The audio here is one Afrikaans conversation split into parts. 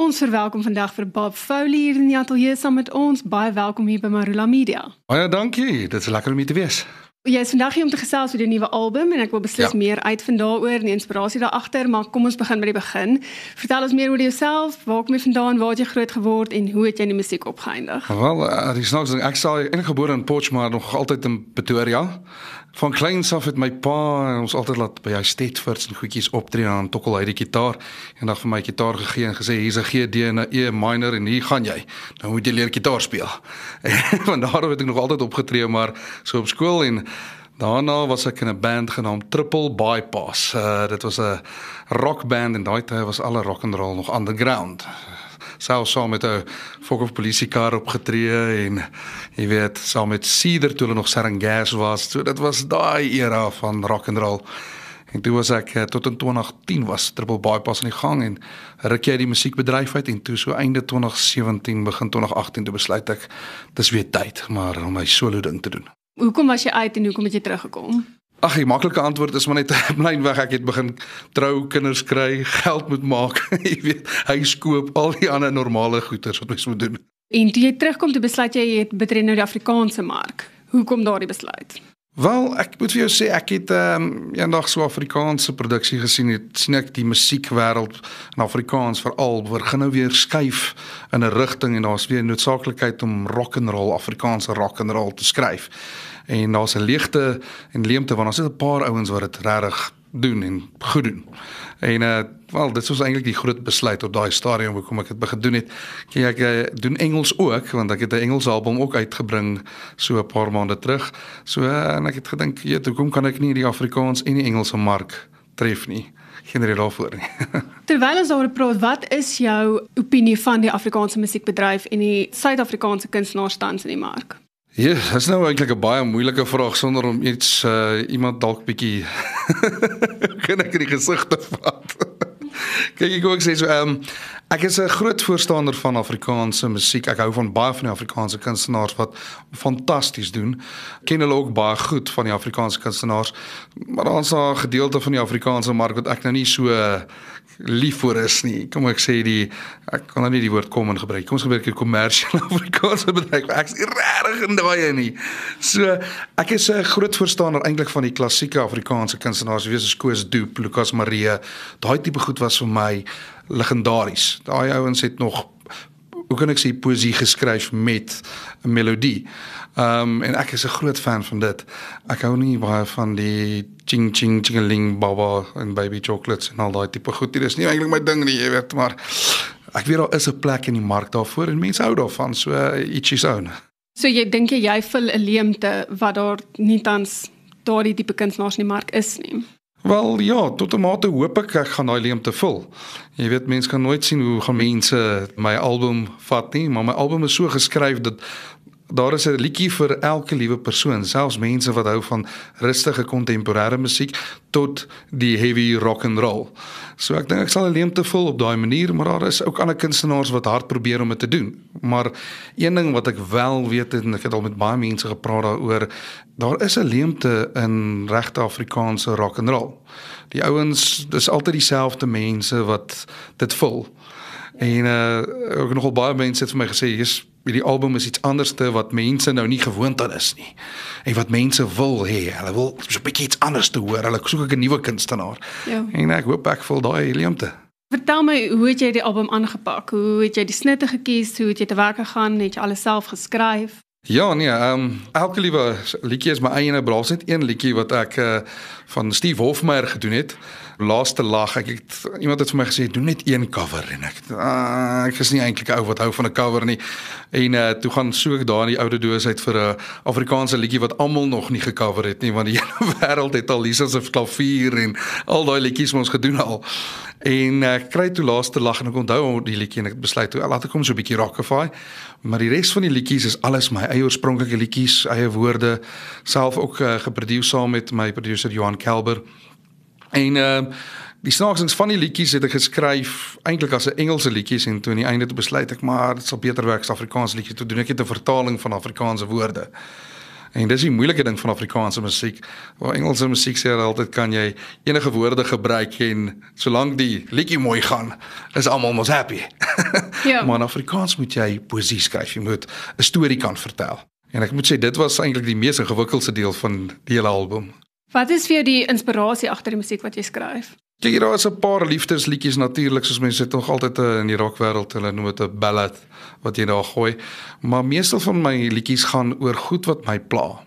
Ons verwelkom vandag vir Bob Foley hier in die ateljee saam met ons. Baie welkom hier by Marula Media. Baie dankie, dit is lekker om hier te wees. Jy is vandag hier om te gesels oor die nuwe album en ek wil beslis meer uitvind daaroor en die inspirasie daar agter, maar kom ons begin by die begin. Vertel ons meer oor jouself, waar kom jy vandaan, waar het jy groot geword en hoe het jy in die musiek opgeëindig? Wel, die snaaks ding, ek is gebore in Potchefstroom, maar nog altyd in Pretoria. Van kleins af het my pa ons altyd laat by hy Stedfords en goedjies optree en dan tokkel hy die gitaar en dan vir my gitaar gegee en gesê hier's 'n GD en 'n E minor en hier gaan jy. Nou moet jy leer gitaar speel. En van daar af het ek nog altyd opgetree, maar so op skool en daarna was ek in 'n band genaamd Triple Bypass. Dit was 'n rockband en daai tyd was alle rock and roll nog underground. Selfs saam met 'n fok of polisiekar opgetree en jy weet, saam met Cedar toe hulle nog Sarin Gas was. So dit was daai era van rock and roll. En toe was ek tot in 2010 was Triple Bypass aan die gang en ruk jy die musiekbedryf uit en toe so einde 2017 begin 2018 toe besluit ek dis weer tyd maar om my solo ding te doen. Hoekom was jy uit en hoekom het jy teruggekom? Ag, die maklike antwoord is maar net blynweg ek het begin trou, kinders kry, geld moet maak, jy weet, huis koop, al die ander normale goeders wat mens moet doen. En toe jy terugkom toe besluit jy het betree nou die Afrikaanse mark. Hoekom daardie besluit? Wel, ek moet vir jou sê ek het eendag so Afrikaanse produksie gesien, sien ek die musiekwêreld in Afrikaans veral begin nou weer skuif in 'n rigting en daar's weer noodsaaklikheid om rock and roll, Afrikaanse rock and roll te skryf. En daar's 'n leegte en leemte want daar's net 'n paar ouens wat dit regtig doen en goed doen. En wel, dit was eintlik die groot besluit op daai stadium hoekom ek dit begin doen het. Kyk, ek doen Engels ook want ek het 'n Engels album ook uitgebring so 'n paar maande terug. So en ek het gedink, hoekom kan ek nie die Afrikaans en die Engelse mark tref nie? Geen rede daarvoor nie. Terwyl ons daaroor praat, wat is jou opinie van die Afrikaanse musiekbedryf en die Suid-Afrikaanse kunstenaars tans in die mark? Ja, dit is nou eintlik 'n baie moeilike vraag sonder om iets iemand dalk bietjie kan ek in die gesig te vat. Kyk, ek wil sê so ek is 'n groot voorstander van Afrikaanse musiek. Ek hou van baie van die Afrikaanse kunstenaars wat fantasties doen. Ken hulle ook baie goed van die Afrikaanse kunstenaars, maar daar's 'n gedeelte van die Afrikaanse mark wat ek nou nie so lief voor is nie. Kom ek sê ek kan nou nie die woord kom gebruik. Kom ons gebruik die kommersiële Afrikaanse bedryf. Ek is regtig in daai nie. So ek is 'n groot voorstander eintlik van die klassieke Afrikaanse kunstenaars, wees soos Koos Doep, Lucas Marie. Daai tipe goed was vir my legendaries. Daai ouens het nog, hoe kan ek sê, poesie geskryf met 'n melodie. En ek is 'n groot fan van dit. Ek hou nie baie van die ching ching chingeling baba en baby chocolates en al daai tipe goed. Dit is nie eintlik my ding nie, jy weet, maar ek weet daar is 'n plek in die mark daarvoor en mense hou daarvan, so ietsie own. So jy dink jy vul 'n leemte wat daar nie tans daardie tipe kunstenaars in die mark is nie? Wel ja, tot 'n mate hoop ek gaan daai leemte vul. Jy weet, mense kan nooit sien hoe gaan mense my album vat nie, maar my album is so geskryf dat daar is 'n liedjie vir elke liewe persoon, selfs mense wat hou van rustige kontemporêre musiek tot die heavy rock and roll. So ek dink ek sal 'n leemte vul op daai manier, maar daar is ook ander kunstenaars wat hard probeer om dit te doen. Maar een ding wat ek wel weet en ek het al met baie mense gepraat daaroor, daar is 'n leemte in regte Afrikaanse rock and roll. Die ouens, dis altyd dieselfde mense wat dit vul. En ook nogal baie mense het vir my gesê, die album is iets anderste wat mense nou nie gewoond aan is nie. En wat mense wil hê, hulle wil so 'n bietjie iets anders te hoor. Hulle soek 'n nuwe kunstenaar. Ja. En ek hoop ek vul daai leemte. Vertel my, hoe het jy die album aangepak? Hoe het jy die snitte gekies? Hoe het jy te werk gegaan? Het jy alles self geskryf? Ja, nee, elke liewe liedjie is my eie, behalwe net een liedjie wat ek van Steve Hofmeyr gedoen het. Laaste lag, iemand het vir my gesê, doen net een cover, en ek is nie eintlik 'n ou wat hou van 'n cover nie, en toe gaan soek daar in die oude doos uit vir 'n Afrikaanse liedjie wat almal nog nie gecover het nie, want die hele wêreld het al Lisa se klavier en al daai liedjies wat ons gedoen al, en ek kry toe Laaste lag, en ek onthou die liedjie, en ek besluit toe, laat ek hom so 'n bietjie rockify, maar die res van die liedjies is alles my eie oorspronklike liedjies, eie woorde, self ook geproduseer saam met my producer Johan Kelber. En die snaaksings van die liedjies het ek geskryf eintlik as 'n Engelse liedjies, en toe aan die einde toe besluit ek maar dit sal beter werk as Afrikaanse liedjies, toe doen ek net 'n vertaling van Afrikaanse woorde. En dis die moeilike ding van Afrikaanse musiek. Waar Engelse musiek sê altyd kan jy enige woorde gebruik en solank die liedjie mooi gaan, is almal mos happy. Ja. Maar in Afrikaans moet jy poesie skryf, jy moet 'n storie kan vertel. En ek moet sê dit was eintlik die mees ingewikkeldste deel van die hele album. Wat is vir jou die inspirasie agter die musiek wat jy skryf? Kyk, daar is 'n paar liefdesliedjies natuurlik, soos mense dit nog altyd in die rockwêreld, hulle noem dit 'n ballad wat jy daar gooi, maar meestal van my liedjies gaan oor goed wat my pla.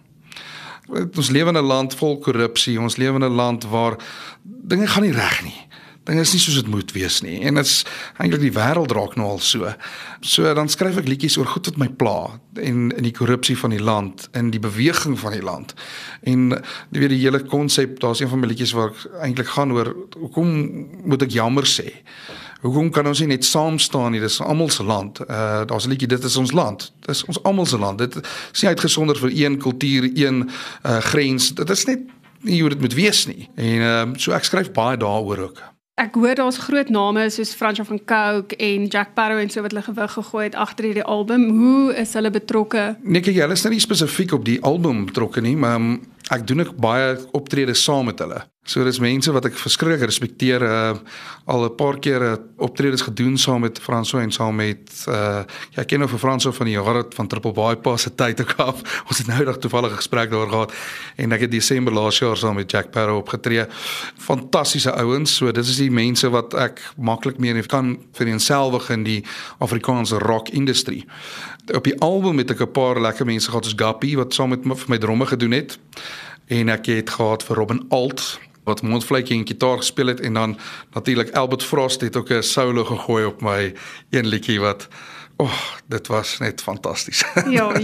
Ons lewe in 'n land vol korrupsie, ons lewe in 'n land waar dinge gaan nie reg nie. Dinge is nie soos dit moet wees nie, en dit is eintlik die wêreld raak nou al so. So dan skryf ek liedjies oor goed wat my pla, en in die korrupsie van die land, en die beweging van die land. En die hele konsep, daar's een van my liedjies waar ek eintlik gaan oor, hoekom moet ek jammer sê? Hoekom kan ons nie net saam staan nie? Dis almal se land. Daar's 'n liedjie, dit is ons land. Dis ons almal se land. Dit is nie uitgesonder vir een kultuur, een grens. Dit is net nie hoe dit moet wees nie. En so ek skryf baie daaroor ook. Ek hoor daar's groot name soos Francois van Cooke en Jack Parow en so wat hulle gewig gegooi het agter hierdie album. Hoe is hulle betrokke? Nee, kyk, hulle is nie spesifiek op die album betrokke nie, maar ek doen ook baie optredes saam met hulle. So dis mense wat ek verskriklik respekteer, al 'n paar keer optredes gedoen saam met Francois en saam met ek ken nou vir Francois van die jare van Triple Bypass se tyd ook af. Ons het nou eendag toevallig 'n gesprek daar gehad en ek het Desember laas jaar saam met Jack Parow opgetree. Fantastiese ouens, so dit is die mense wat ek maklik mee kan vereenselwig in die Afrikaanse rock industrie. Op die album het ek 'n paar lekker mense gehad soos Gappy wat saam met vir my dromme gedoen het. En ek het gehad vir Robin Alt wat mondvletjie en gitaar gespeel het, en dan natuurlik Albert Frost het ook 'n solo gegooi op my een liedjie wat dit was net fantasties. Ja,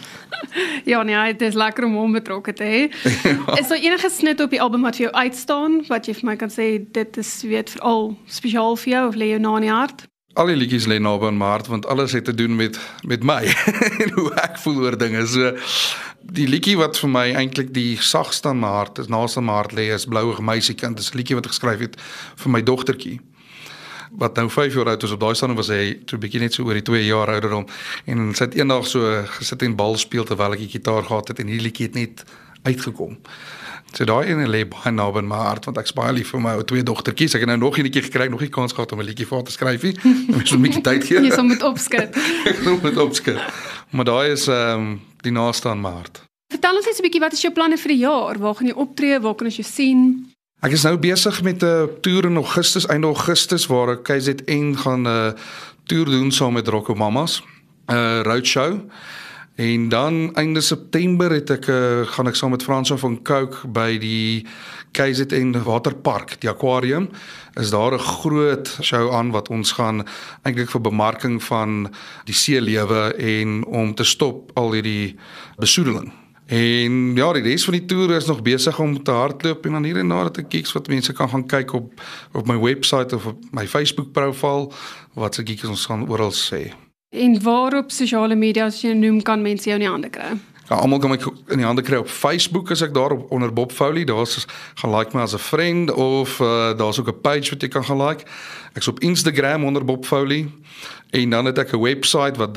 ja, nee, dit is lekker om hom betrokke te hê. Ja. Is daar enige snit op die album wat vir jou uitstaan, wat jy vir my kan sê, dit is veral spesiaal vir jou of lê jou na in die hart? Al die liedjies lê naby aan my hart, want alles het te doen met my en hoe ek voel oor dinge. So die liedjie wat vir my eintlik die sagste aan my hart is, naaste aan my hart lê, is Blouwe Meisiekind. Dis 'n liedjie wat ek geskryf het vir my dogtertjie, wat nou 5 jaar oud is. Op daai stadium was hy toe bietjie net so oor die 2 jaar ouderdom, en sy het eendag so gesit en bal speel terwyl ek die gitaar gehad het, en hierdie liedjie het net uitgekom. So daai ene lê baie naby aan my hart, want ek is baie lief vir my ou 2 dogtertjies. Ek het nou nog 'n liedjie gekry, nog nie kans gehad om 'n liedjie vir haar te skryf nie. Mens moet 'n bietjie tyd gee. Jy sal moet opskit. Ek moet opskit. Maar daai is die naaste aan my hart. Vertel ons net 'n bietjie, wat is jou planne vir die jaar? Waar gaan jy optree? Waar kan ons jou sien? Ek is nou besig met 'n toer in Augustus, einde Augustus, waar ek KZN gaan 'n toer doen saam met Rocco Mamas, 'n roadshow. En dan einde September gaan ek saam met Francois van Cooke by die KZN Waterpark, die aquarium, is daar 'n groot show aan wat ons gaan eintlik vir bemarking van die seelewe en om te stop al hierdie besoedeling. En ja, die res van die toer is nog besig om te hardloop, en dan hier en daar het ek gigs wat mense kan gaan kyk op my website of op my Facebook profiel, wat se gigs ons gaan oral sê. En waar op sosiale media, as jy noem, kan mense jou in die hande kry? Ja, almal kan my in die hande kry op Facebook, as ek daar onder Bob Foley, daar's gaan like my as 'n vriend, of daar's ook 'n page wat jy kan gaan like. Ek's op Instagram onder Bob Foley, en dan het ek 'n website wat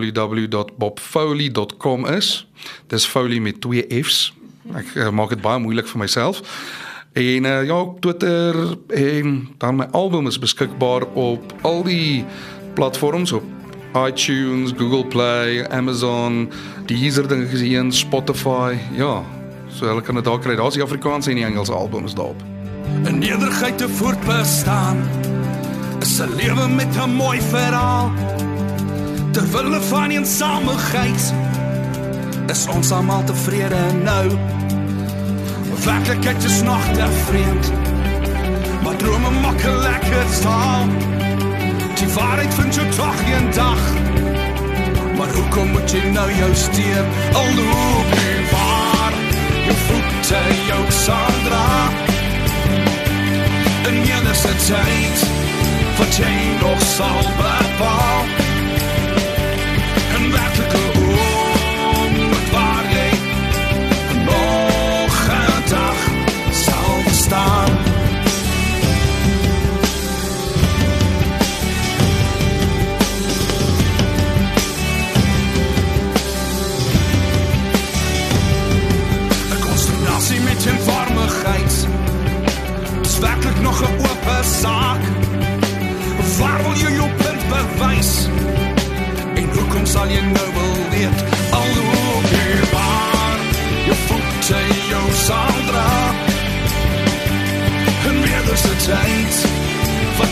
www.bobfoley.com is. Dis Foley met 2 F's. Ek maak dit baie moeilik vir myself. En ja, op Twitter, en dan my album is beskikbaar op al die platforms, op iTunes, Google Play, Amazon, Deezer dink ek is hier, Spotify, ja, so hulle kan dit daar kry. Daar's die Afrikaanse en die Engelse albums daarop. In nederigheid te voortbestaan is 'n lewe met 'n mooi verhaal. Terwille van eensaamheid is ons almal tevrede nou. Werklikheid is nog te vreemd, maar drome maak 'n lekker taal. Die waarheid vind jou toch een dag, maar hoekom moet jy nou jou steen? Al loop jy waar, jou voete jou sal dra. In enige tyd, wat jy nog sal bepaal. En werklike oomblik waar jy nog 'n dag sal bestaan.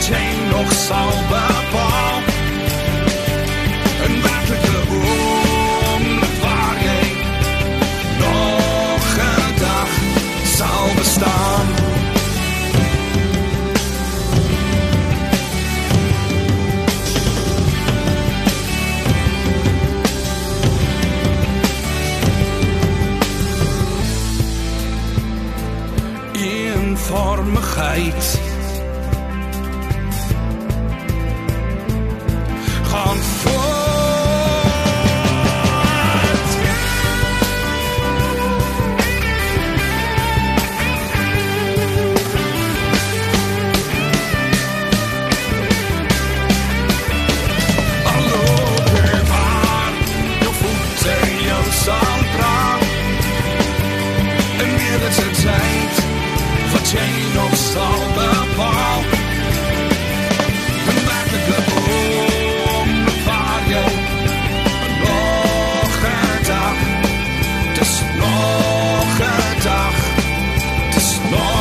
wat jy nog sal bepaal. In werklike oomblik waar jy nog 'n dag sal bestaan. Eenvormigheid gaan voort. Alloop waar jou voete jou sal dra. En weer is het tijd wat jy nog sal bepaal. En werklike oomblik waar jy nog 'n dag, dis nog 'n dag, dis nog